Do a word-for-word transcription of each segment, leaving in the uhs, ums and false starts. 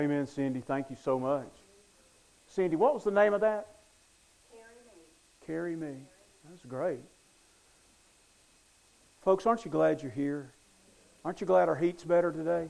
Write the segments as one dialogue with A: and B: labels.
A: Amen, Cindy. Thank you so much. Cindy, what was the name of that?
B: Carry Me.
A: Carry Me. That's great. Folks, aren't you glad you're here? Aren't you glad our heat's better today?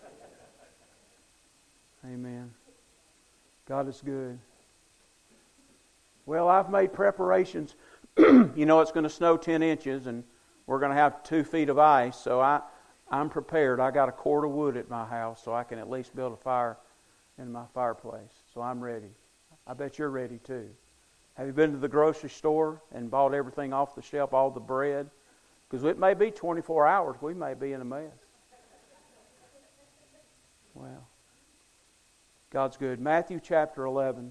A: Amen. God is good. Well, I've made preparations. You know it's going to snow ten inches and we're going to have two feet of ice, so I, I'm prepared. I got a cord of wood at my house so I can at least build a fire in my fireplace. So I'm ready. I bet you're ready too. Have you been to the grocery store and bought everything off the shelf, all the bread? Because it may be twenty-four hours. We may be in a mess. Well, God's good. Matthew chapter eleven.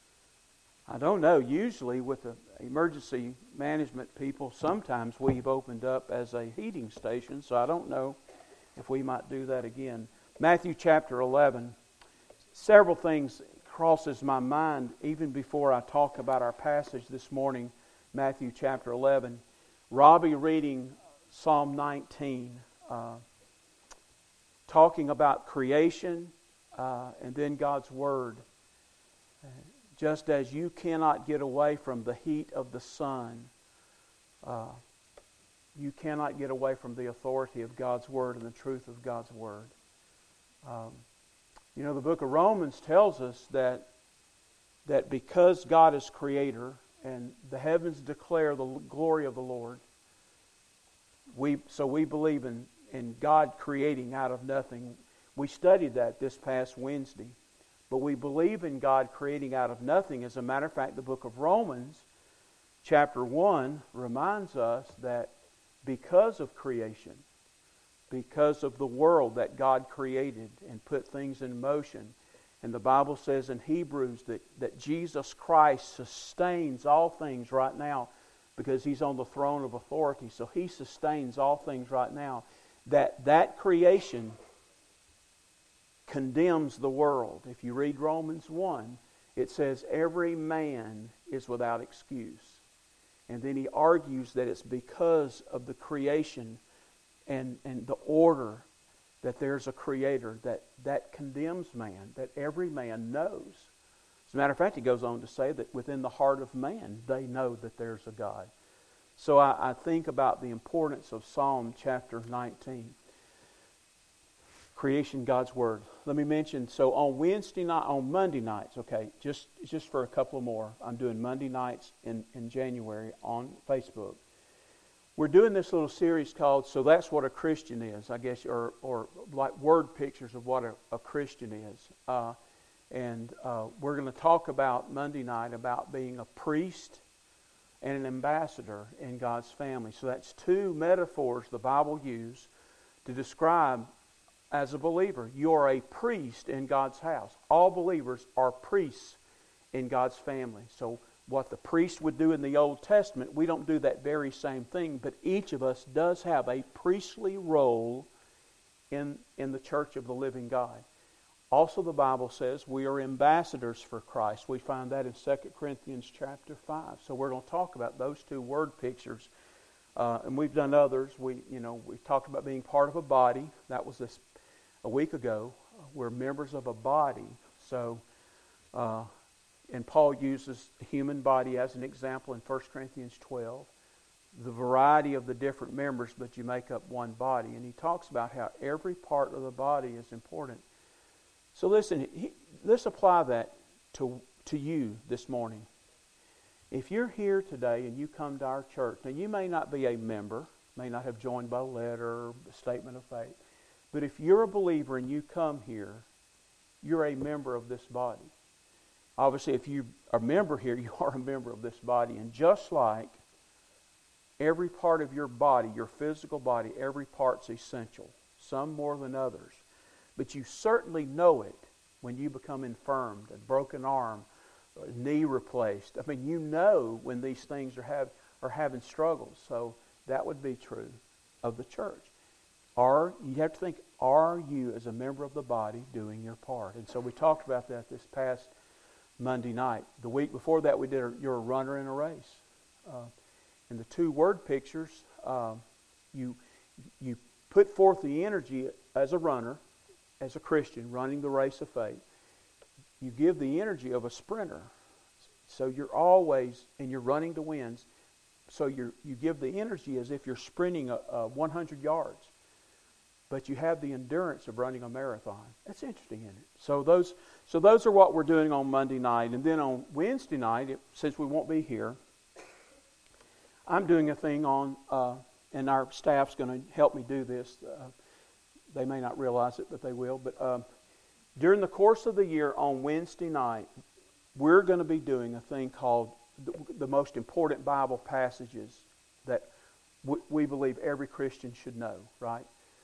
A: I don't know. Usually with the emergency management people, sometimes we've opened up as a heating station. So I don't know if we might do that again. Matthew chapter eleven. Several things crosses my mind even before I talk about our passage this morning. Matthew chapter eleven. Robbie reading Psalm nineteen, uh, talking about creation uh, and then God's Word. Just as you cannot get away from the heat of the sun, uh, you cannot get away from the authority of God's Word and the truth of God's Word. Um, you know, the book of Romans tells us that that because God is Creator and the heavens declare the glory of the Lord, we so we believe in, in God creating out of nothing. We studied that this past Wednesday. But we believe in God creating out of nothing. As a matter of fact, the book of Romans, chapter one, reminds us that because of creation, because of the world that God created and put things in motion, and the Bible says in Hebrews that, that Jesus Christ sustains all things right now because He's on the throne of authority. So He sustains all things right now. That that creation condemns the world. If you read Romans one, it says every man is without excuse. And then he argues that it's because of the creation and, and the order that there's a Creator that, that condemns man, that every man knows. As a matter of fact, he goes on to say that within the heart of man, they know that there's a God. So I, I think about the importance of Psalm chapter nineteen. Creation, God's Word. Let me mention, so on Wednesday night, on Monday nights, okay, just just for a couple more, I'm doing Monday nights in, in January on Facebook. We're doing this little series called, So That's What a Christian Is, I guess, or or like word pictures of what a, a Christian is. Uh, and uh, we're going to talk about Monday night about being a priest and an ambassador in God's family. So that's two metaphors the Bible uses to describe as a believer. You are a priest in God's house. All believers are priests in God's family. So what the priest would do in the Old Testament, we don't do that very same thing, but each of us does have a priestly role in, in the church of the living God. Also the Bible says we are ambassadors for Christ. We find that in Second Corinthians chapter five. So we're going to talk about those two word pictures. Uh, and we've done others. We, you know, we talked about being part of a body. That was this a week ago. We're members of a body. So, uh, and Paul uses the human body as an example in First Corinthians twelve. The variety of the different members, but you make up one body. And he talks about how every part of the body is important. So listen, he, let's apply that to, to you this morning. If you're here today and you come to our church, now you may not be a member, may not have joined by letter or statement of faith, but if you're a believer and you come here, you're a member of this body. Obviously, if you are a member here, you are a member of this body. And just like every part of your body, your physical body, every part's essential, some more than others. But you certainly know it when you become infirmed, a broken arm, a knee replaced. I mean, you know when these things are, have, are having struggles. So that would be true of the church. Are, you have to think, are you as a member of the body doing your part? And so we talked about that this past Monday night. The week before that we did a, you're a runner in a race. Uh, and the two word pictures, uh, you you put forth the energy as a runner as a Christian running the race of faith, you give the energy of a sprinter. So you're always, and you're running to wins, so you you give the energy as if you're sprinting a, a one hundred yards. But you have the endurance of running a marathon. That's interesting, isn't it? So those, so those are what we're doing on Monday night. And then on Wednesday night, it, since we won't be here, I'm doing a thing on, uh, and our staff's going to help me do this. Uh, they may not realize it, but they will. But uh, during the course of the year on Wednesday night, we're going to be doing a thing called the, the most important Bible passages that w- we believe every Christian should know, right?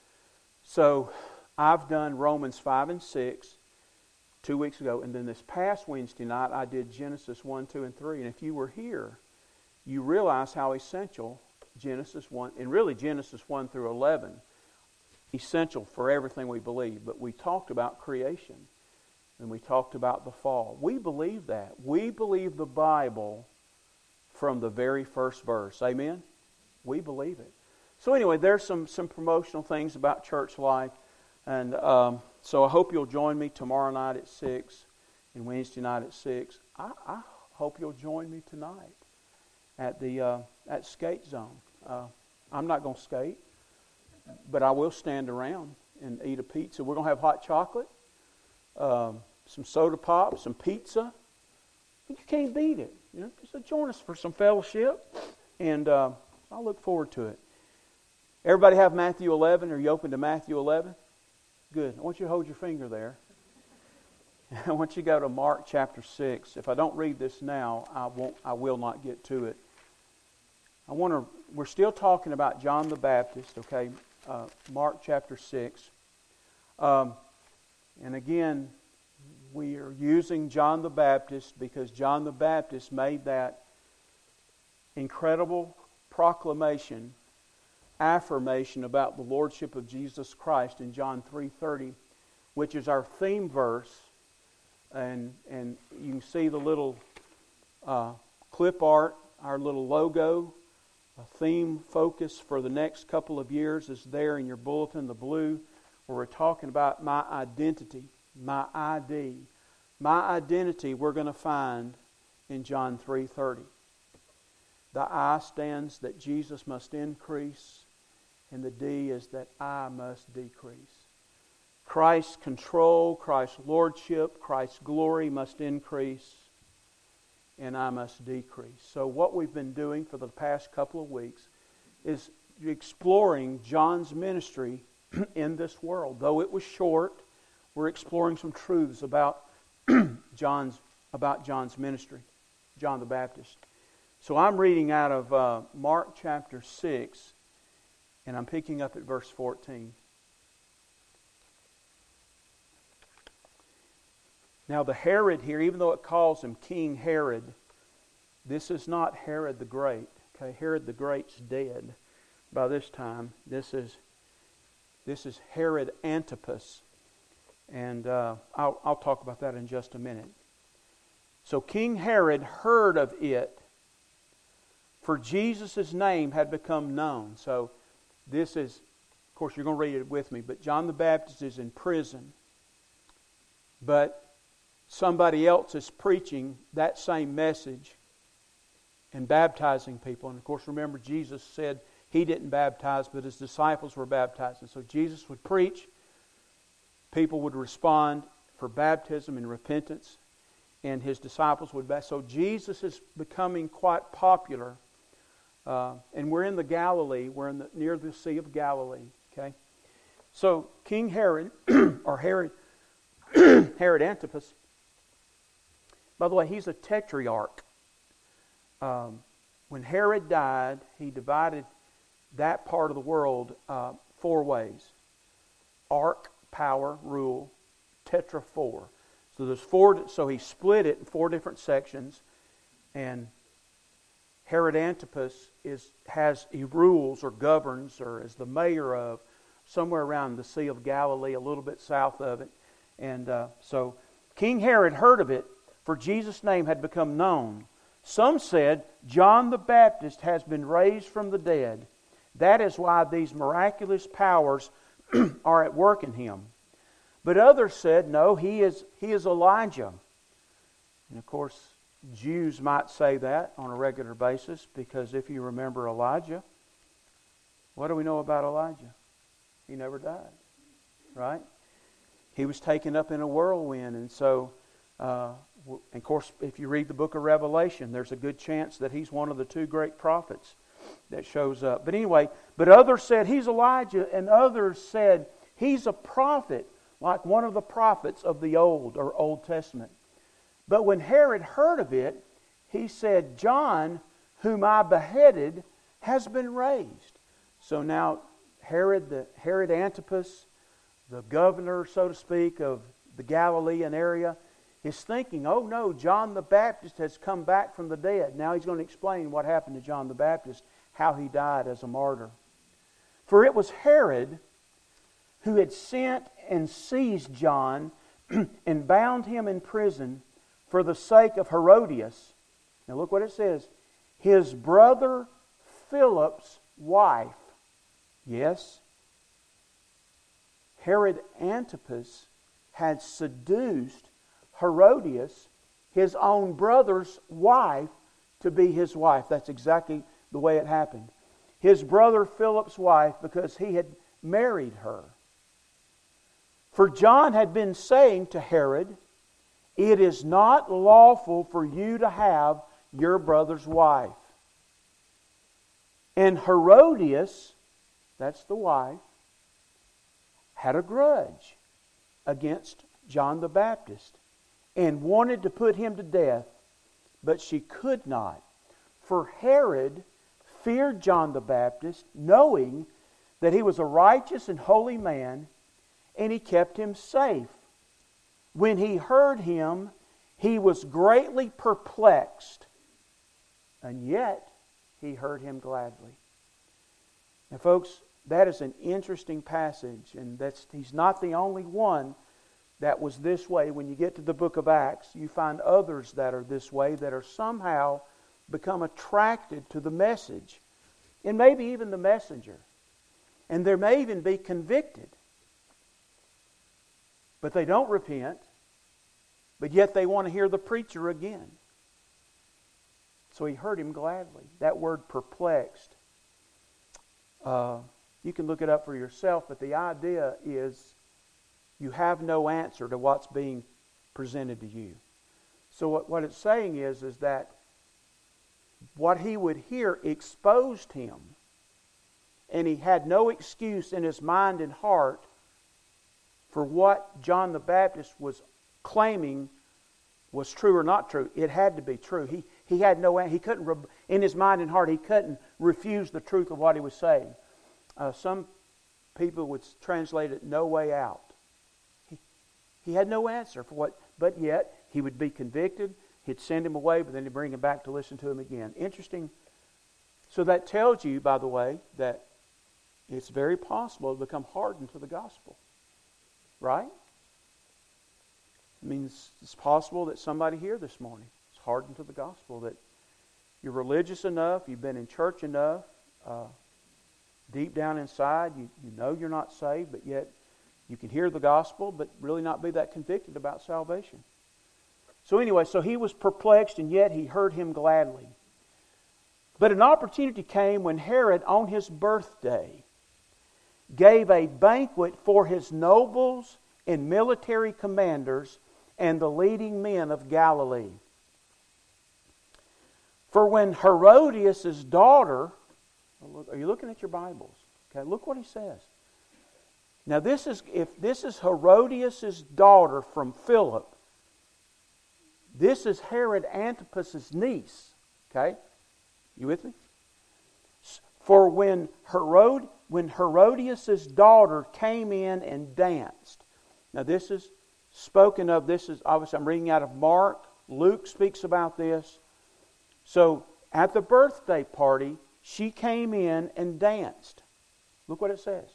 A: So I've done Romans five and six two weeks ago, and then this past Wednesday night I did Genesis one, two, and three. And if you were here, you realize how essential Genesis one, and really Genesis one through eleven, essential for everything we believe. But we talked about creation, and we talked about the fall. We believe that. We believe the Bible from the very first verse. Amen? We believe it. So anyway, there's some, some promotional things about church life. And um, so I hope you'll join me tomorrow night at six and Wednesday night at six. I, I hope you'll join me tonight at the uh, at Skate Zone. Uh, I'm not going to skate, but I will stand around and eat a pizza. We're going to have hot chocolate, um, some soda pop, some pizza. You can't beat it. You know, so join us for some fellowship, and uh, I look forward to it. Everybody have Matthew eleven? Are you open to Matthew eleven? Good. I want you to hold your finger there. I want you to go to Mark chapter six. If I don't read this now, I won't. I will not get to it. I want to. We're still talking about John the Baptist. Okay, uh, Mark chapter six. Um, and again, we are using John the Baptist because John the Baptist made that incredible proclamation, affirmation about the Lordship of Jesus Christ in John three thirty, which is our theme verse. And and you can see the little uh, clip art, our little logo, a theme focus for the next couple of years is there in your bulletin, the blue, where we're talking about my identity, my I D. My identity we're going to find in John three thirty. The I stands that Jesus must increase, and the D is that I must decrease. Christ's control, Christ's lordship, Christ's glory must increase, and I must decrease. So what we've been doing for the past couple of weeks is exploring John's ministry in this world. Though it was short, we're exploring some truths about John's about John's ministry, John the Baptist. So I'm reading out of uh, Mark chapter six, and I'm picking up at verse fourteen. Now the Herod here, even though it calls him King Herod, this is not Herod the Great. Okay, Herod the Great's dead by this time. This is this is Herod Antipas, and uh, I'll, I'll talk about that in just a minute. So King Herod heard of it, for Jesus' name had become known. So this is, of course, you're going to read it with me, but John the Baptist is in prison, but somebody else is preaching that same message and baptizing people. And of course, remember, Jesus said He didn't baptize, but His disciples were baptized. And so Jesus would preach, people would respond for baptism and repentance, and His disciples would baptize. So Jesus is becoming quite popular. Uh, and we're in the Galilee, we're in the, near the Sea of Galilee. Okay, so King Herod, or Herod, Herod Antipas, by the way, he's a tetrarch. Um, when Herod died, he divided that part of the world uh, four ways: ark, power, rule, tetra, four. So there's four. So he split it in four different sections, and Herod Antipas is has he rules or governs or is the mayor of somewhere around the Sea of Galilee, a little bit south of it. And uh, so King Herod heard of it, for Jesus' name had become known. Some said, John the Baptist has been raised from the dead. That is why these miraculous powers are at work in him. But others said, no, he is, he is Elijah. And of course, Jews might say that on a regular basis, because if you remember Elijah, what do we know about Elijah? He never died, right? He was taken up in a whirlwind, and so, uh, and of course, if you read the book of Revelation, there's a good chance that he's one of the two great prophets that shows up. But anyway, but others said he's Elijah, and others said he's a prophet, like one of the prophets of the Old or Old Testament. But when Herod heard of it, he said, John, whom I beheaded, has been raised. So now Herod, the Herod Antipas, the governor, so to speak, of the Galilean area, is thinking, oh no, John the Baptist has come back from the dead. Now he's going to explain what happened to John the Baptist, how he died as a martyr. For it was Herod who had sent and seized John and bound him in prison for the sake of Herodias. Now look what it says. His brother Philip's wife. Yes, Herod Antipas had seduced Herodias, his own brother's wife, to be his wife. That's exactly the way it happened. His brother Philip's wife, because he had married her. For John had been saying to Herod, it is not lawful for you to have your brother's wife. And Herodias, that's the wife, had a grudge against John the Baptist and wanted to put him to death, but she could not. For Herod feared John the Baptist, knowing that he was a righteous and holy man, and he kept him safe. When he heard him, he was greatly perplexed, and yet he heard him gladly. Now, folks, that is an interesting passage, and that's he's not the only one that was this way. When you get to the book of Acts, you find others that are this way, that are somehow become attracted to the message, and maybe even the messenger. And there may even be convicted. But they don't repent, but yet they want to hear the preacher again. So he heard him gladly. That word perplexed, uh, you can look it up for yourself, but the idea is you have no answer to what's being presented to you. So what, what it's saying is, is that what he would hear exposed him, and he had no excuse in his mind and heart for what John the Baptist was claiming was true or not true. It had to be true. He he had no he couldn't in his mind and heart he couldn't refuse the truth of what he was saying. Uh, some people would translate it "no way out." He he had no answer for what, but yet he would be convicted. He'd send him away, but then he'd bring him back to listen to him again. Interesting. So that tells you, by the way, that it's very possible to become hardened to the gospel. Right? It means it's possible that somebody here this morning is hardened to the gospel, that you're religious enough, you've been in church enough, uh, deep down inside, you, you know you're not saved, but yet you can hear the gospel, but really not be that convicted about salvation. So anyway, so he was perplexed, and yet he heard him gladly. But an opportunity came when Herod, on his birthday, gave a banquet for his nobles and military commanders and the leading men of Galilee. For when Herodias' daughter, are you looking at your Bibles? Okay, look what he says. Now this is, if this is Herodias' daughter from Philip, this is Herod Antipas' niece. Okay? You with me? For when Herod, when Herodias' daughter came in and danced. Now this is spoken of, this is obviously I'm reading out of Mark. Luke speaks about this. So at the birthday party, she came in and danced. Look what it says.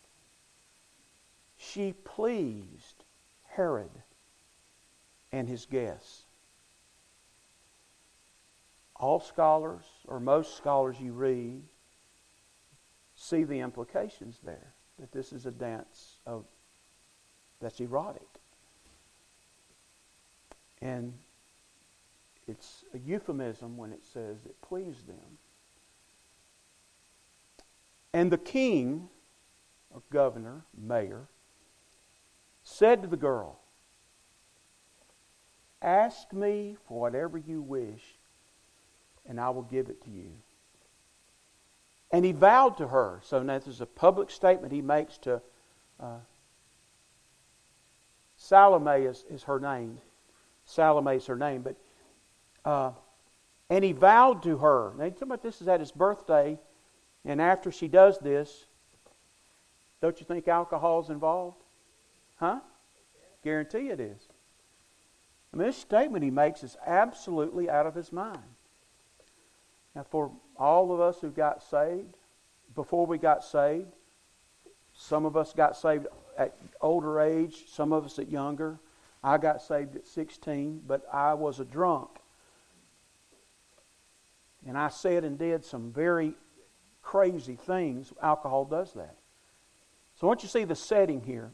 A: She pleased Herod and his guests. All scholars, or most scholars you read, see the implications there. That this is a dance of that's erotic. And it's a euphemism when it says it pleased them. And the king, or governor, mayor, said to the girl, "Ask me for whatever you wish, and I will give it to you." And he vowed to her. So now this is a public statement he makes to uh, Salome is, is her name. Salome is her name. But uh, and he vowed to her. Now, talking about this is at his birthday, and after she does this, don't you think alcohol is involved? Huh? Guarantee it is. I mean, this statement he makes is absolutely out of his mind. Now, for all of us who got saved, before we got saved, some of us got saved at older age, some of us at younger. I got saved at sixteen, but I was a drunk. And I said and did some very crazy things. Alcohol does that. So I want you to see the setting here.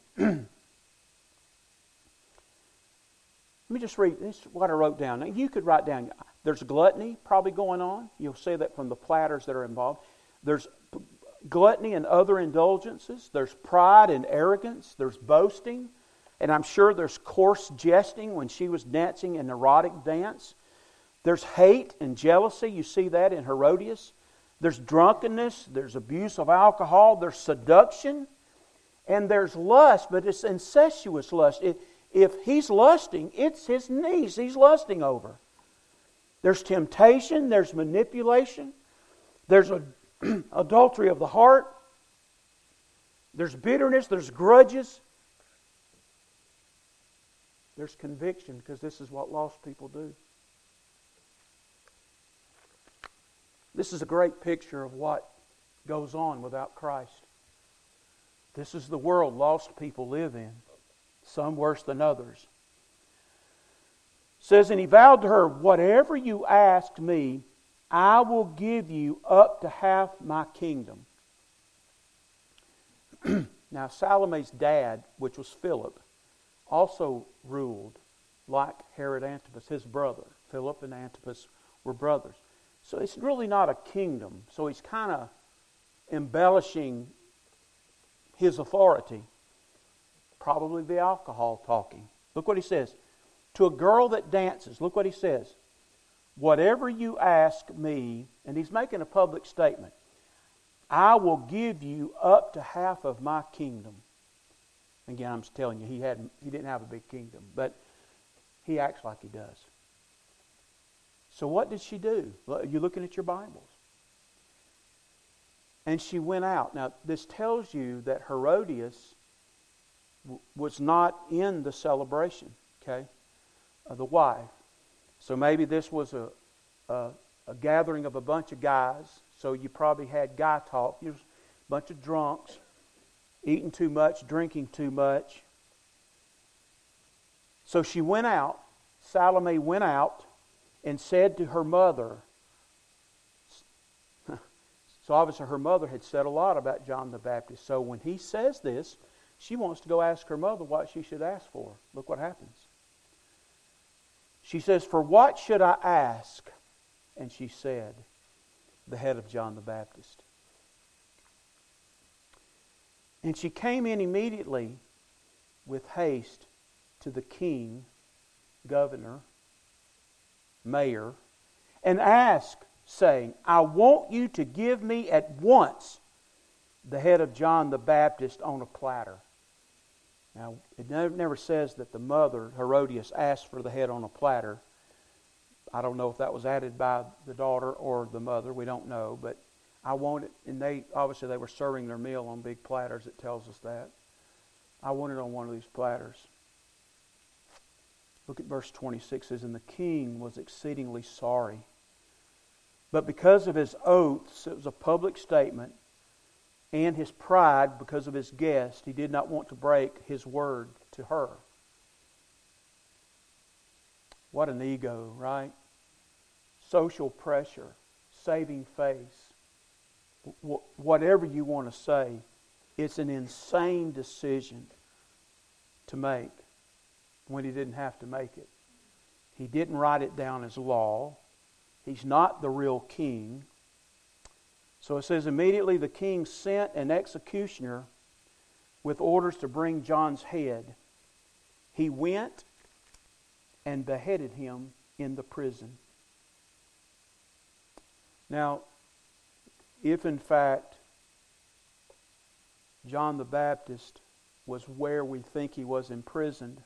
A: Let me just read this is what I wrote down. Now, you could write down, there's gluttony probably going on. You'll see that from the platters that are involved. There's gluttony and other indulgences. There's pride and arrogance. There's boasting. And I'm sure there's coarse jesting when she was dancing an erotic dance. There's hate and jealousy. You see that in Herodias. There's drunkenness. There's abuse of alcohol. There's seduction. And there's lust, but it's incestuous lust. It, If he's lusting, it's his niece he's lusting over. There's temptation, there's manipulation, there's a, adultery of the heart, there's bitterness, there's grudges, there's conviction, because this is what lost people do. This is a great picture of what goes on without Christ. This is the world lost people live in. Some worse than others. It says, and he vowed to her, "Whatever you ask me, I will give you up to half my kingdom." Now, Salome's dad, which was Philip, also ruled like Herod Antipas, his brother. Philip and Antipas were brothers. So it's really not a kingdom. So he's kind of embellishing his authority. Probably the alcohol talking. Look what he says. To a girl that dances, look what he says. "Whatever you ask me," and he's making a public statement, "I will give you up to half of my kingdom." Again, I'm just telling you, he hadn't he didn't have a big kingdom, but he acts like he does. So what did she do? You're looking at your Bibles. And she went out. Now, this tells you that Herodias was not in the celebration, okay, of the wife. So maybe this was a, a, a gathering of a bunch of guys. So you probably had guy talk. You was a bunch of drunks, eating too much, drinking too much. So she went out, Salome went out and said to her mother, so obviously her mother had said a lot about John the Baptist. So when he says this, she wants to go ask her mother what she should ask for. Look what happens. She says, "For what should I ask?" And she said, "The head of John the Baptist." And she came in immediately with haste to the king, governor, mayor, and asked, saying, "I want you to give me at once the head of John the Baptist on a platter." Now, it never says that the mother, Herodias, asked for the head on a platter. I don't know if that was added by the daughter or the mother. We don't know. But I want it, and they obviously they were serving their meal on big platters. It tells us that. I want it on one of these platters. Look at verse twenty-six. It says, "And the king was exceedingly sorry. But because of his oaths," it was a public statement, "and his pride because of his guest, he did not want to break his word to her." What an ego, right? Social pressure, saving face. Whatever you want to say, it's an insane decision to make when He didn't have to make it. He didn't write it down as law. He's not the real king. So it says, immediately the king sent an executioner with orders to bring John's head. He went and beheaded him in the prison. Now, if in fact John the Baptist was where we think he was imprisoned,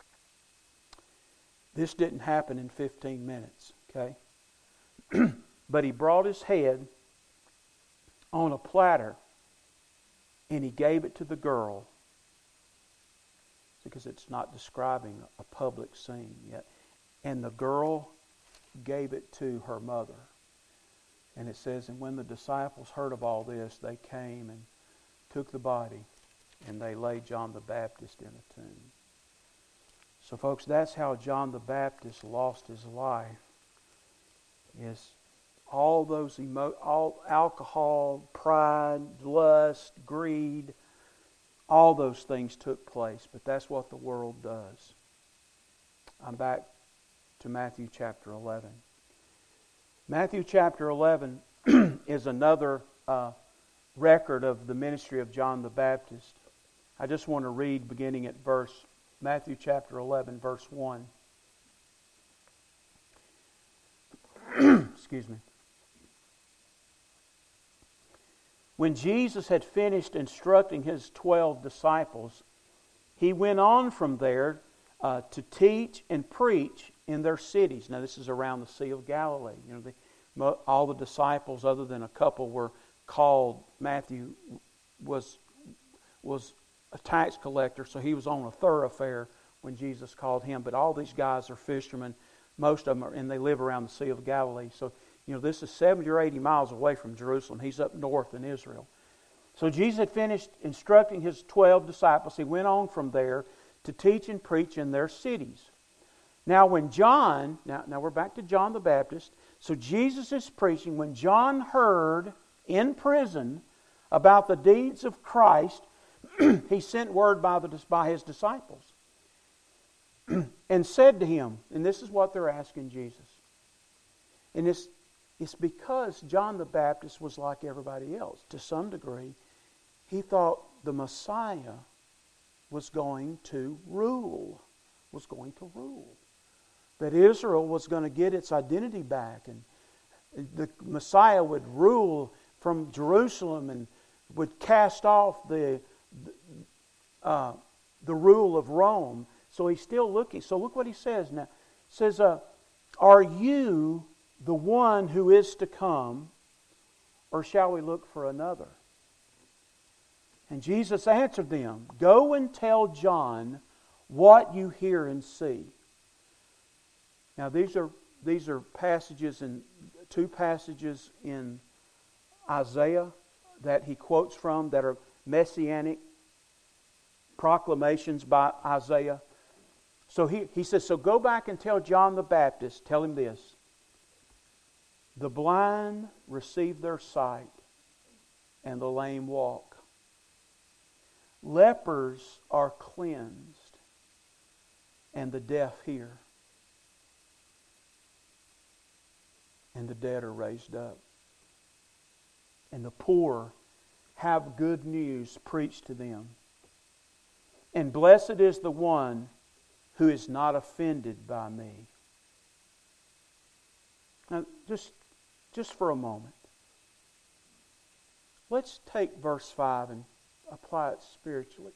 A: this didn't happen in fifteen minutes, okay? But he brought his head on a platter and he gave it to the girl, because it's not describing a public scene yet. And the girl gave it to her mother. And it says, and when the disciples heard of all this, they came and took the body and they laid John the Baptist in a tomb. So folks, that's how John the Baptist lost his life. Is all those emo- all alcohol, pride, lust, greed, all those things took place. But that's what the world does. I'm back to Matthew chapter eleven. Matthew chapter eleven is another uh, record of the ministry of John the Baptist. I just want to read beginning at verse Matthew chapter eleven, verse one. Excuse me. When Jesus had finished instructing His twelve disciples, He went on from there uh, to teach and preach in their cities. Now this is around the Sea of Galilee. You know, the, all the disciples, other than a couple, were called. Matthew was was a tax collector, so he was on a thoroughfare when Jesus called him. But all these guys are fishermen. Most of them are, and they live around the Sea of Galilee. So, you know, this is seventy or eighty miles away from Jerusalem. He's up north in Israel. So Jesus had finished instructing His twelve disciples. He went on from there to teach and preach in their cities. Now when John, now, now we're back to John the Baptist. So Jesus is preaching. When John heard in prison about the deeds of Christ, he sent word by, the, by his disciples and said to him, and this is what they're asking Jesus. And it's, it's because John the Baptist was like everybody else. To some degree, he thought the Messiah was going to rule. Was going to rule. That Israel was going to get its identity back. And the Messiah would rule from Jerusalem and would cast off the, uh, the rule of Rome. So he's still looking. So look what he says now. It says, uh, are you the one who is to come, or shall we look for another? And Jesus answered them, go and tell John what you hear and see. Now these are these are passages in two passages in Isaiah that he quotes from that are messianic proclamations by Isaiah. So he, he says, so go back and tell John the Baptist, tell him this. The blind receive their sight, and the lame walk. Lepers are cleansed, and the deaf hear. And the dead are raised up. And the poor have good news preached to them. And blessed is the one who is not offended by me. Now, just, just for a moment, let's take verse five and apply it spiritually.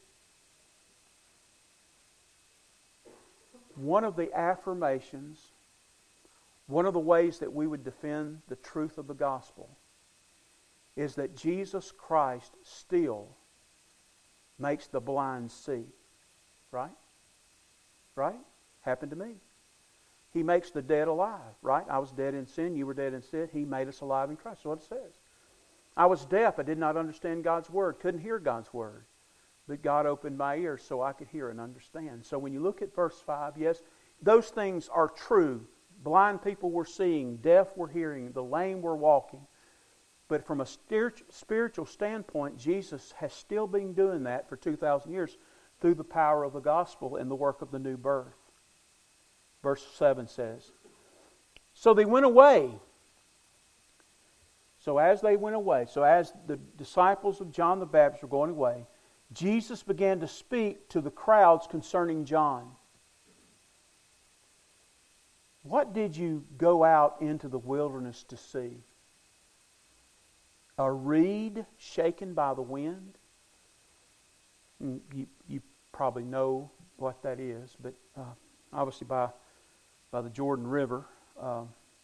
A: One of the affirmations, one of the ways that we would defend the truth of the gospel is that Jesus Christ still makes the blind see. Right? Right? Happened to me. He makes the dead alive. Right? I was dead in sin. You were dead in sin. He made us alive in Christ. That's what it says. I was deaf. I did not understand God's Word. Couldn't hear God's Word. But God opened my ears so I could hear and understand. So when you look at verse five, yes, those things are true. Blind people were seeing. Deaf were hearing. The lame were walking. But from a spiritual standpoint, Jesus has still been doing that for two thousand years. through the power of the gospel and the work of the new birth. Verse seven says, so they went away. So as they went away, so as the disciples of John the Baptist were going away, Jesus began to speak to the crowds concerning John. What did you go out into the wilderness to see? A reed shaken by the wind? You, you probably know what that is, but uh, obviously by, by the Jordan River, uh,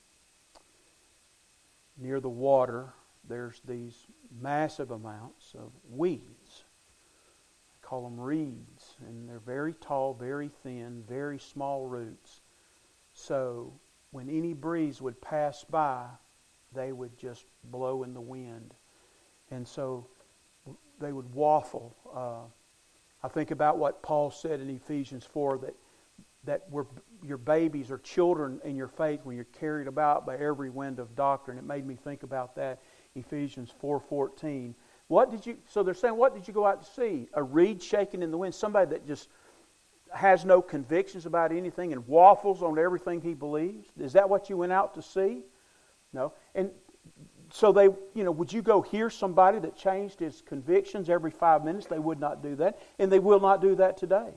A: near the water, there's these massive amounts of weeds. They call them reeds, and they're very tall, very thin, very small roots. So when any breeze would pass by, they would just blow in the wind. And so they would waffle. Uh, I think about what Paul said in Ephesians four, that that we're, your babies are children in your faith when you're carried about by every wind of doctrine. It made me think about that, Ephesians four fourteen. What did you? So they're saying, what did you go out to see? A reed shaken in the wind? Somebody that just has no convictions about anything and waffles on everything he believes? Is that what you went out to see? No. And so they, you know, would you go hear somebody that changed his convictions every five minutes? They would not do that. And they will not do that today.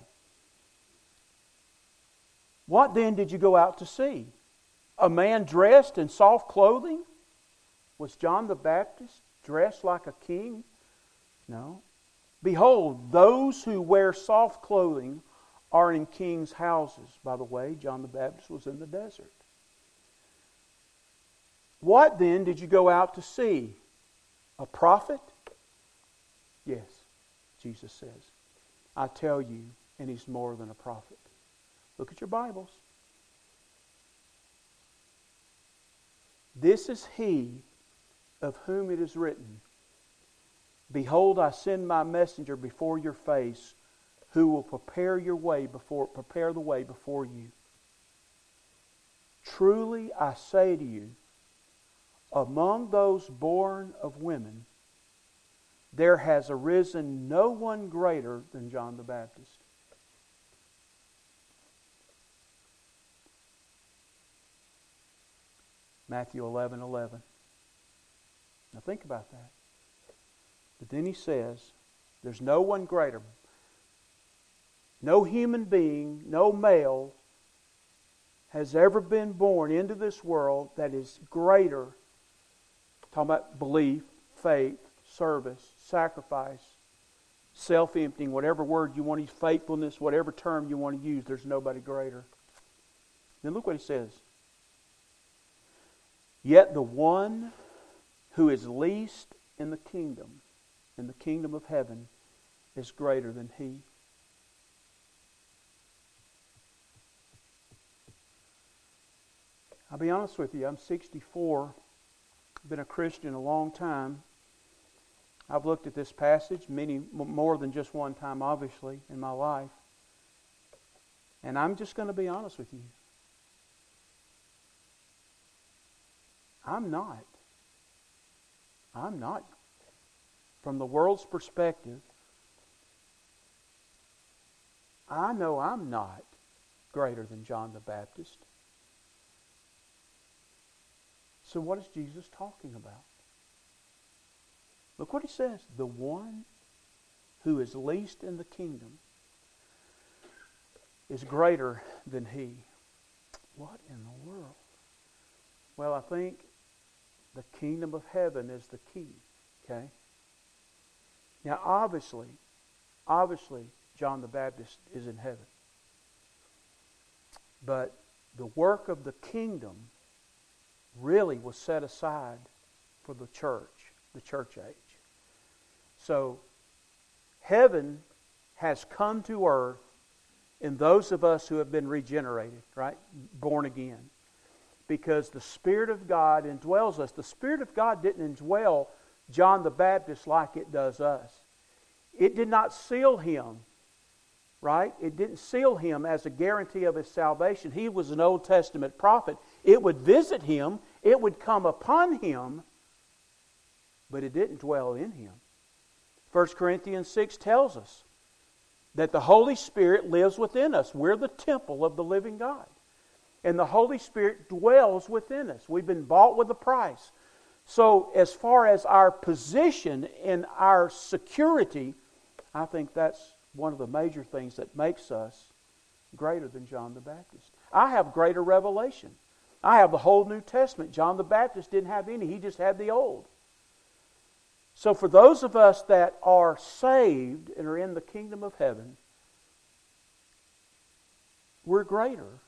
A: What then did you go out to see? A man dressed in soft clothing? Was John the Baptist dressed like a king? No. Behold, those who wear soft clothing are in kings' houses. By the way, John the Baptist was in the desert. What then did you go out to see? A prophet? Yes, Jesus says. I tell you, and he's more than a prophet. Look at your Bibles. This is he of whom it is written, behold, I send my messenger before your face, who will prepare your way before prepare the way before you. Truly I say to you, among those born of women, there has arisen no one greater than John the Baptist. Matthew eleven eleven. Now think about that. But then he says, there's no one greater. No human being, no male has ever been born into this world that is greater. Talking about belief, faith, service, sacrifice, self-emptying, whatever word you want to use, faithfulness, whatever term you want to use, there's nobody greater. Then look what he says. Yet the one who is least in the kingdom, in the kingdom of heaven, is greater than he. I'll be honest with you, I'm sixty-four. I've been a Christian a long time. I've looked at this passage many more than just one time, obviously, in my life. And I'm just going to be honest with you. I'm not. I'm not. From the world's perspective, I know I'm not greater than John the Baptist. So what is Jesus talking about? Look what he says. The one who is least in the kingdom is greater than he. What in the world? Well, I think the kingdom of heaven is the key. Okay? Now, obviously, obviously, John the Baptist is in heaven. But the work of the kingdom really was set aside for the church, the church age. So, heaven has come to earth in those of us who have been regenerated, right? Born again. Because the Spirit of God indwells us. The Spirit of God didn't indwell John the Baptist like it does us. It did not seal him, right? It didn't seal him as a guarantee of his salvation. He was an Old Testament prophet. It would visit him. It would come upon him. But it didn't dwell in him. First Corinthians six tells us that the Holy Spirit lives within us. We're the temple of the living God. And the Holy Spirit dwells within us. We've been bought with a price. So as far as our position and our security, I think that's one of the major things that makes us greater than John the Baptist. I have greater revelation. I have the whole New Testament. John the Baptist didn't have any. He just had the Old. So for those of us that are saved and are in the kingdom of heaven, we're greater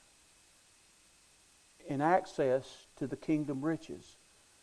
A: in access to the kingdom riches.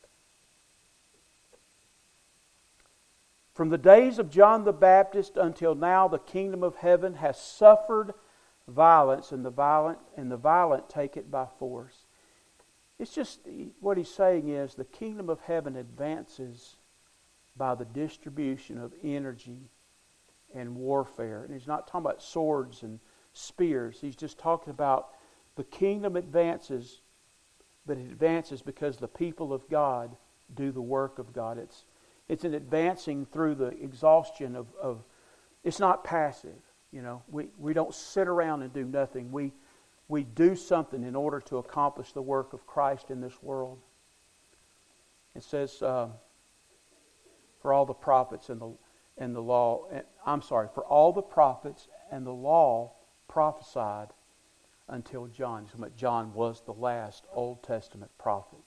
A: From the days of John the Baptist until now, the kingdom of heaven has suffered violence, and the violent and the violent take it by force. It's just, what he's saying is, the kingdom of heaven advances by the distribution of energy and warfare. And he's not talking about swords and spears. He's just talking about the kingdom advances, but it advances because the people of God do the work of God. It's It's an advancing through the exhaustion of, of it's not passive. You know, we, we don't sit around and do nothing. We we do something in order to accomplish the work of Christ in this world. It says, uh, for all the prophets and the and the law, I'm sorry, for all the prophets and the law prophesied until John. John was the last Old Testament prophet.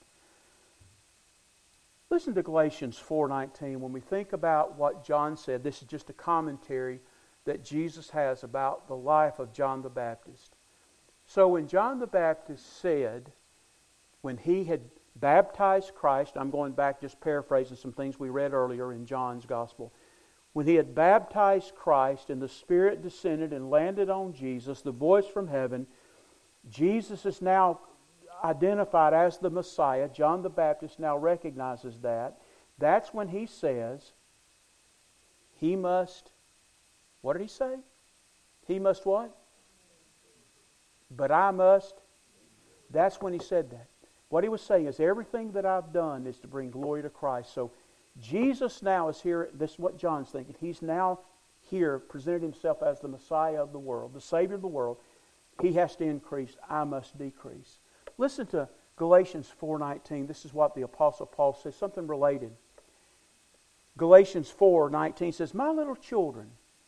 A: Listen to Galatians four nineteen. When we think about what John said, this is just a commentary that Jesus has about the life of John the Baptist. So when John the Baptist said, when he had baptized Christ, I'm going back just paraphrasing some things we read earlier in John's Gospel. When he had baptized Christ and the Spirit descended and landed on Jesus, the voice from heaven, Jesus is now identified as the Messiah. John the Baptist now recognizes that. That's when he says, he must, what did he say? He must what? But I must. That's when he said that. What he was saying is, everything that I've done is to bring glory to Christ. So Jesus now is here. This is what John's thinking. He's now here, presented himself as the Messiah of the world, the Savior of the world. He has to increase. I must decrease. Listen to Galatians four nineteen. This is what the Apostle Paul says, something related. Galatians four nineteen says, my little children,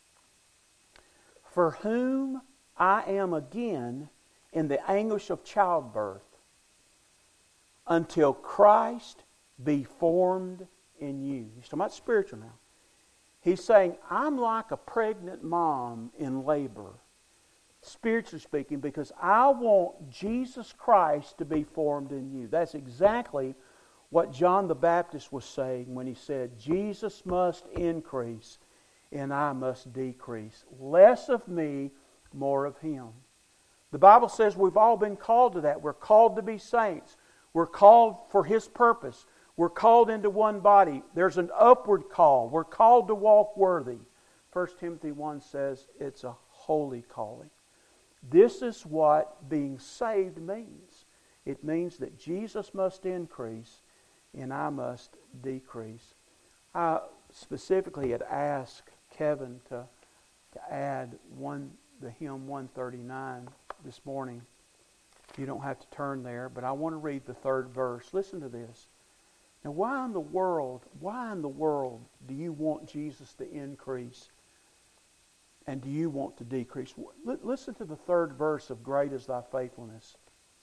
A: for whom I am again in the anguish of childbirth, until Christ be formed in you. He's talking about spiritual now. He's saying, I'm like a pregnant mom in labor, spiritually speaking, because I want Jesus Christ to be formed in you. That's exactly what John the Baptist was saying when he said, Jesus must increase and I must decrease. Less of me, more of Him. The Bible says we've all been called to that. We're called to be saints. We're called for His purpose. We're called into one body. There's an upward call. We're called to walk worthy. First Timothy one says it's a holy calling. This is what being saved means. It means that Jesus must increase and I must decrease. I specifically had asked Kevin to, to add one the hymn one thirty-nine this morning. You don't have to turn there, but I want to read the third verse. Listen to this. Now, why in the world, why in the world do you want Jesus to increase and do you want to decrease? Listen to the third verse of Great is Thy Faithfulness.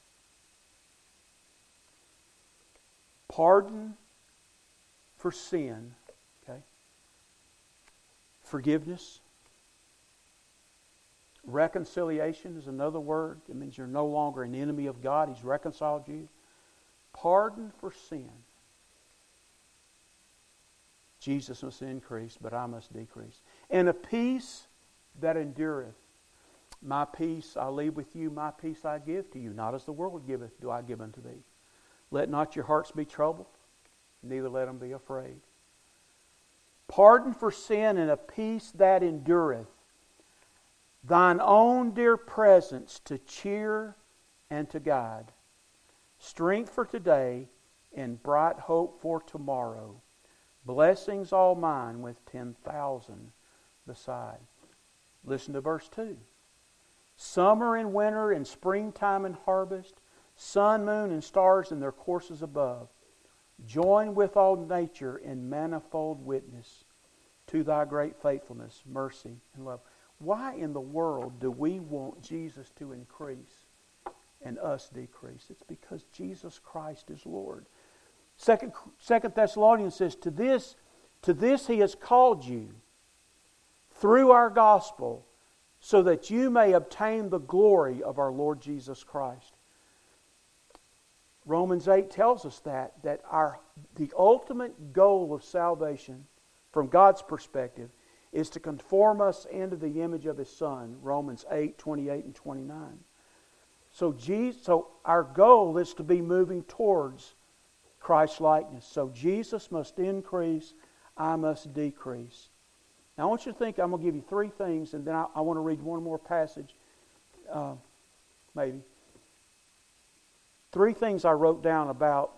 A: Pardon for sin, okay? Forgiveness. Reconciliation is another word. It means you're no longer an enemy of God. He's reconciled you. Pardon for sin. Jesus must increase, but I must decrease. And a peace that endureth. My peace I leave with you, my peace I give to you. Not as the world giveth do I give unto thee. Let not your hearts be troubled, neither let them be afraid. Pardon for sin and a peace that endureth. Thine own dear presence to cheer and to guide. Strength for today and bright hope for tomorrow. Blessings all mine with ten thousand beside. Listen to verse two. Summer and winter and springtime and harvest, sun, moon, and stars in their courses above, join with all nature in manifold witness to Thy great faithfulness, mercy, and love. Why in the world do we want Jesus to increase and us decrease? It's because Jesus Christ is Lord. Second, Second Thessalonians says, to this, to this He has called you through our gospel, so that you may obtain the glory of our Lord Jesus Christ. Romans eight tells us that, that our the ultimate goal of salvation from God's perspective is to conform us into the image of His Son. Romans eight, twenty-eight and twenty-nine. So, Jesus, so our goal is to be moving towards Christ's likeness. So Jesus must increase, I must decrease. Now I want you to think, I'm going to give you three things, and then I, I want to read one more passage, uh, maybe. Three things I wrote down about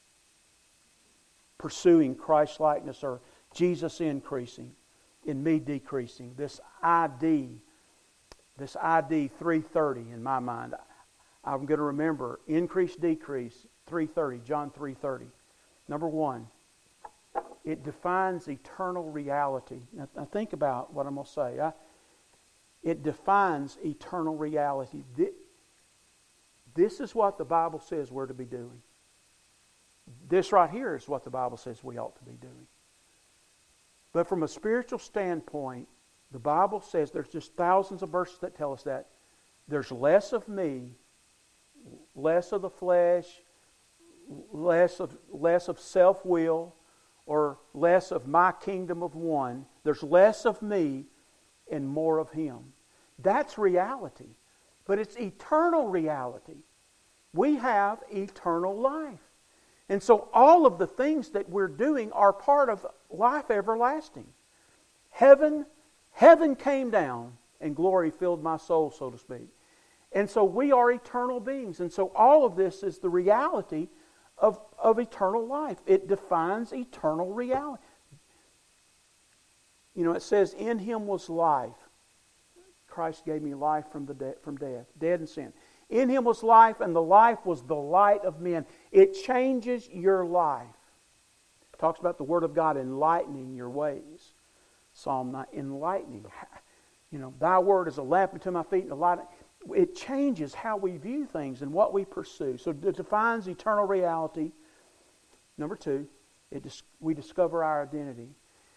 A: pursuing Christ's likeness, or Jesus increasing and me decreasing. This I D, this I D three thirty in my mind. I'm going to remember increase, decrease, three thirty, John three thirty. Number one, it defines eternal reality. Now, now think about what I'm going to say. I, it defines eternal reality. This, this is what the Bible says we're to be doing. This right here is what the Bible says we ought to be doing. But from a spiritual standpoint, the Bible says there's just thousands of verses that tell us that there's less of me, less of the flesh, less of less of self-will, or less of my kingdom of one. There's less of me and more of Him. That's reality. But it's eternal reality. We have eternal life. And so all of the things that we're doing are part of life everlasting. Heaven, heaven came down and glory filled my soul, so to speak. And so we are eternal beings. And so all of this is the reality of, of eternal life. It defines eternal reality. You know, it says, in Him was life. Christ gave me life from the de- from death, dead in sin. In Him was life, and the life was the light of men. It changes your life. It talks about the Word of God enlightening your ways. Psalm nine, enlightening. You know, Thy Word is a lamp unto my feet and a light. It changes how we view things and what we pursue. So it defines eternal reality. Number two, it dis- we discover our identity.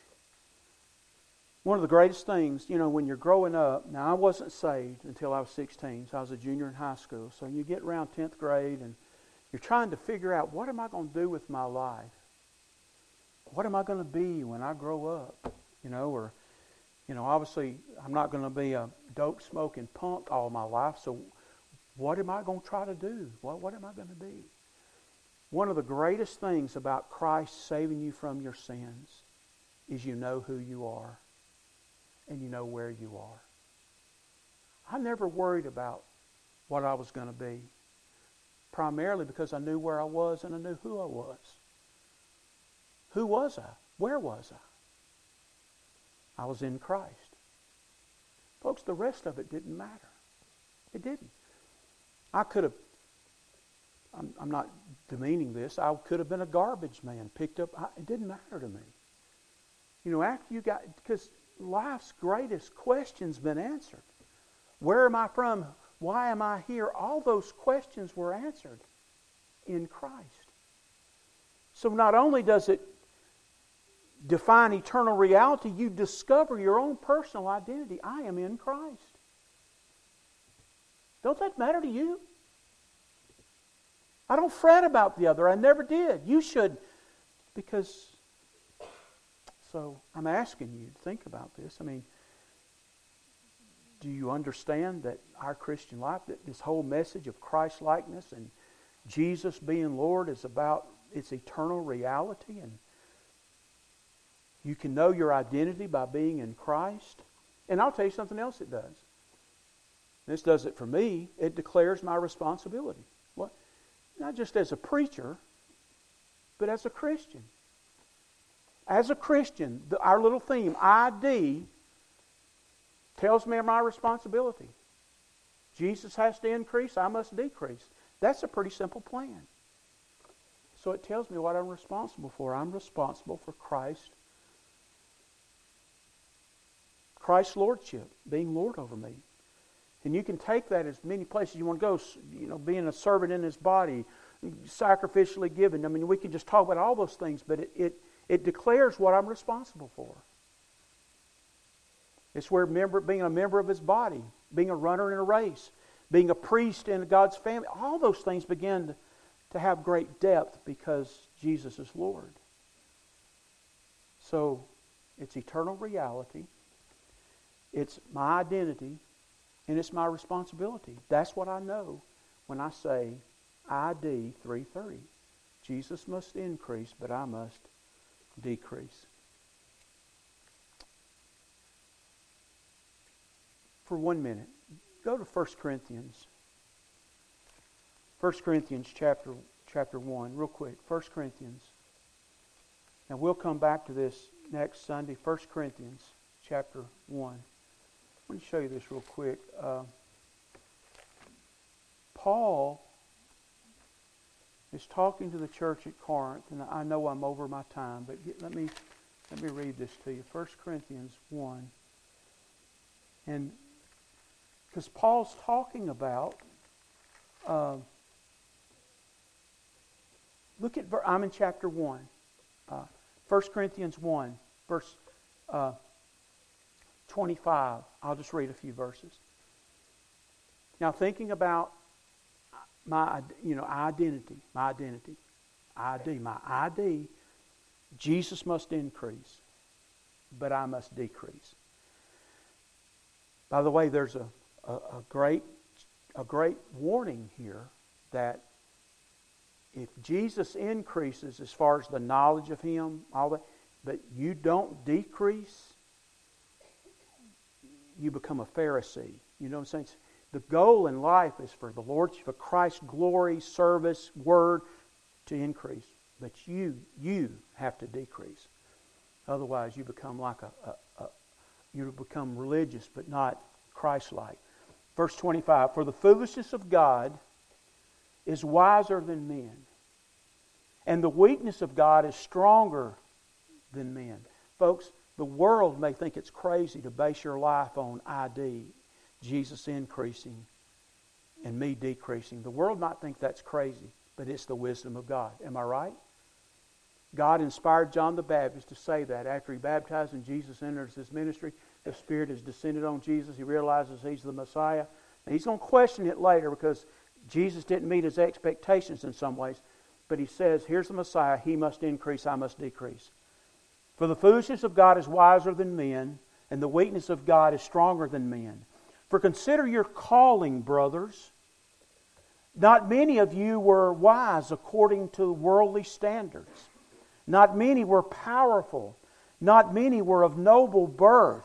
A: One of the greatest things, you know, when you're growing up, now I wasn't saved until I was sixteen, so I was a junior in high school. So you get around tenth grade and you're trying to figure out, what am I going to do with my life? What am I going to be when I grow up? You know, or, you know, obviously I'm not going to be a dope smoking punk all my life, so what am I going to try to do? What, what am I going to be? One of the greatest things about Christ saving you from your sins is you know who you are. And you know where you are. I never worried about what I was going to be. Primarily because I knew where I was and I knew who I was. Who was I? Where was I? I was in Christ. Folks, the rest of it didn't matter. It didn't. I could have, I'm, I'm not demeaning this, I could have been a garbage man, picked up, I, it didn't matter to me. You know, after you got, because life's greatest question's been answered. Where am I from? Why am I here? All those questions were answered in Christ. So not only does it define eternal reality, you discover your own personal identity. I am in Christ. Don't that matter to you? I don't fret about the other. I never did. You should, because... So I'm asking you to think about this. I mean, do you understand that our Christian life, that this whole message of Christ-likeness and Jesus being Lord is about its eternal reality? And you can know your identity by being in Christ. And I'll tell you something else it does. This does it for me. It declares my responsibility. What? Not just as a preacher, but as a Christian. As a Christian, the, our little theme, I D, tells me my responsibility. Jesus has to increase, I must decrease. That's a pretty simple plan. So it tells me what I'm responsible for. I'm responsible for Christ, Christ's lordship, being Lord over me. And you can take that as many places you want to go, you know, being a servant in His body, sacrificially given. I mean, we can just talk about all those things, but it, it, it declares what I'm responsible for. It's where member, being a member of His body, being a runner in a race, being a priest in God's family, all those things begin to, to have great depth because Jesus is Lord. So, it's eternal reality, it's my identity, and it's my responsibility. That's what I know when I say I D three thirty. Jesus must increase, but I must decrease. For one minute, go to First Corinthians. First Corinthians chapter, chapter one, real quick. First Corinthians. And we'll come back to this next Sunday. First Corinthians chapter one. Let me show you this real quick. Uh, Paul is talking to the church at Corinth, and I know I'm over my time, but get, let me let me read this to you. First Corinthians one. And because Paul's talking about, uh, look at, I'm in chapter one. Uh, First Corinthians one, verse uh, twenty-five. I'll just read a few verses. Now, thinking about my, you know, identity, my identity, I D, my I D, Jesus must increase, but I must decrease. By the way, there's a, a, a great a great warning here that if Jesus increases as far as the knowledge of Him, all that, but you don't decrease, you become a Pharisee. You know what I'm saying? The goal in life is for the Lord, for Christ's glory, service, word to increase. But you, you have to decrease. Otherwise, you become like a, a, a you become religious, but not Christ-like. Verse twenty-five, for the foolishness of God is wiser than men, and the weakness of God is stronger than men. Folks, the world may think it's crazy to base your life on I D, Jesus increasing and me decreasing. The world might think that's crazy, but it's the wisdom of God. Am I right? God inspired John the Baptist to say that after he baptized and Jesus enters his ministry. The Spirit has descended on Jesus. He realizes He's the Messiah. And he's going to question it later because Jesus didn't meet his expectations in some ways. But he says, here's the Messiah. He must increase, I must decrease. For the foolishness of God is wiser than men, and the weakness of God is stronger than men. For consider your calling, brothers. Not many of you were wise according to worldly standards. Not many were powerful. Not many were of noble birth.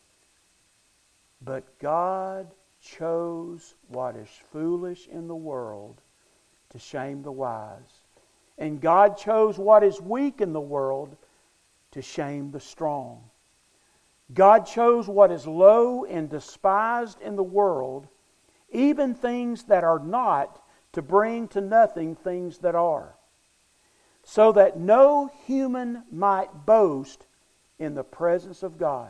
A: But God chose what is foolish in the world to shame the wise. And God chose what is weak in the world to shame the strong. God chose what is low and despised in the world, even things that are not, to bring to nothing things that are, so that no human might boast in the presence of God.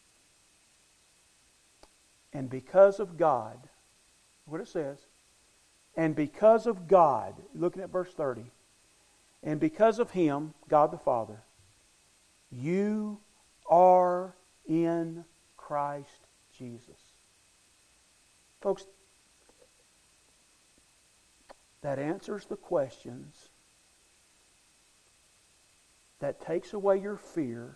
A: And because of God, what it says, and because of God, looking at verse thirty, and because of Him, God the Father, you are in Christ Jesus. Folks, that answers the questions, that takes away your fear,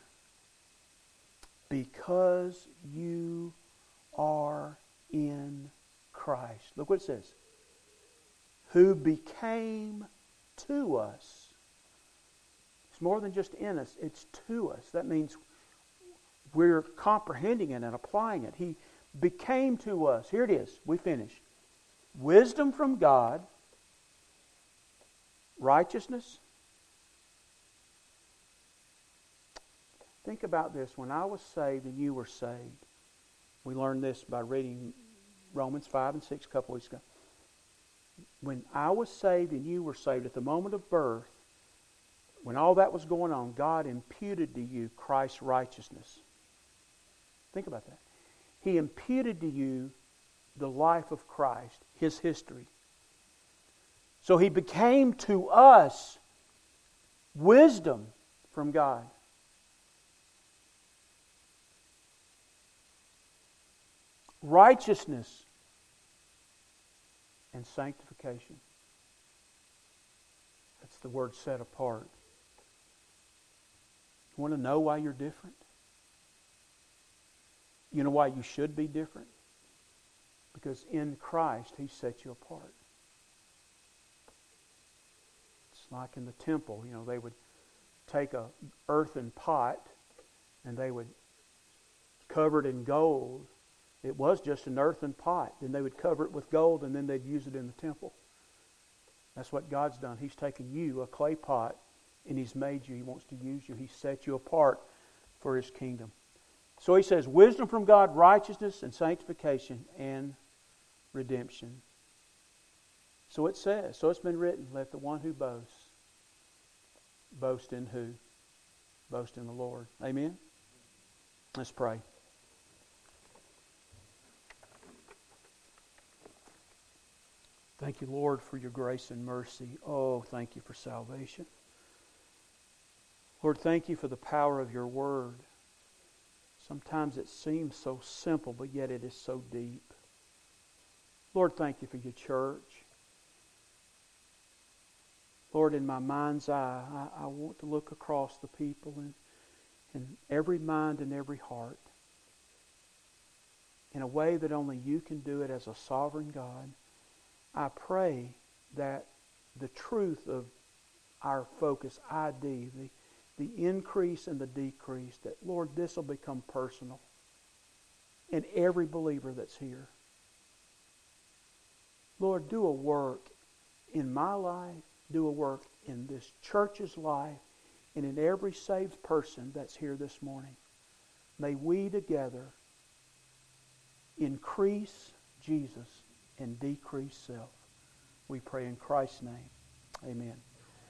A: because you are in Christ. Look what it says. Who became to us. It's more than just in us, it's to us. That means we're comprehending it and applying it. He became to us. Here it is. We finished. Wisdom from God, righteousness. Think about this. When I was saved and you were saved, We learned this by reading Romans five and six a couple weeks ago. When I was saved and you were saved at the moment of birth, when all that was going on, God imputed to you Christ's righteousness. Think about that. He imputed to you the life of Christ, His history. So He became to us wisdom from God. Righteousness and sanctification. That's the word set apart. You want to know why you're different? You know why you should be different? Because in Christ, He set you apart. It's like in the temple, you know, they would take a earthen pot and they would cover it in gold. It was just an earthen pot. Then they would cover it with gold and then they'd use it in the temple. That's what God's done. He's taken you, a clay pot, and He's made you. He wants to use you. He set you apart for His kingdom. So He says, wisdom from God, righteousness and sanctification and redemption. So it says, so it's been written, let the one who boasts, boast in who? Boast in the Lord. Amen? Let's pray. Thank you, Lord, for your grace and mercy. Oh, thank you for salvation. Lord, thank you for the power of your word. Sometimes it seems so simple, but yet it is so deep. Lord, thank you for your church. Lord, in my mind's eye, I, I want to look across the people in, in every mind and every heart in a way that only you can do it as a sovereign God. I pray that the truth of our focus, I D, the, the increase and the decrease, that, Lord, this will become personal in every believer that's here. Lord, do a work in my life, do a work in this church's life, and in every saved person that's here this morning. May we together increase Jesus and decrease self. We pray in Christ's name. Amen.